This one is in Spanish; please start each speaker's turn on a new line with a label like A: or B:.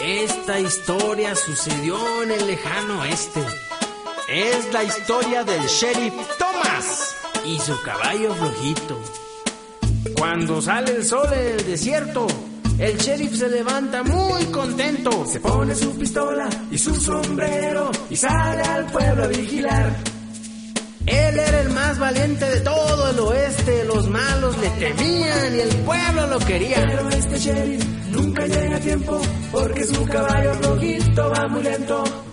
A: Esta historia sucedió en el lejano oeste.
B: Es la historia del sheriff Thomas
A: y su caballo flojito. Cuando sale el sol en el desierto, el sheriff se levanta muy contento.
C: Se pone su pistola y su sombrero y sale al pueblo a vigilar.
A: Él era el más valiente de todo el oeste. Los malos le temían y el pueblo lo quería.
C: Pero este sheriff nunca llega a tiempo porque su caballo flojito va muy lento.